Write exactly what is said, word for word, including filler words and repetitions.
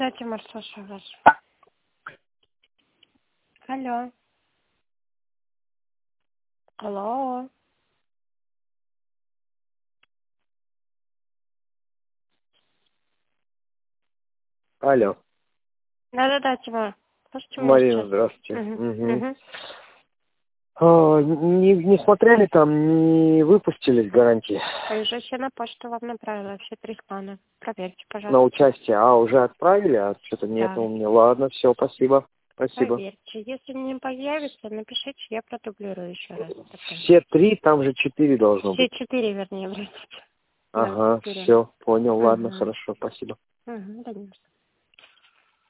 Да, Тимур, слушаю вас. Алло. Алло. Алло. Да-да-да, Тимур. Слушайте меня Марина, сейчас. здравствуйте. Угу. Угу. Угу. А, не, не смотрели там, не выпустили с гарантии Я уже все на почту вам направила, все три плана. Проверьте, на пожалуйста. участие. А, уже отправили, а что-то нет Да. у меня. Ладно, все, спасибо. Спасибо. Проверьте. Если не появится, напишите, я продублирую еще раз. Все три, там же четыре должно Все быть. четыре, вернее, простите. Да, Ага, четыре. все, понял, ладно, Угу. хорошо, спасибо. Угу, да,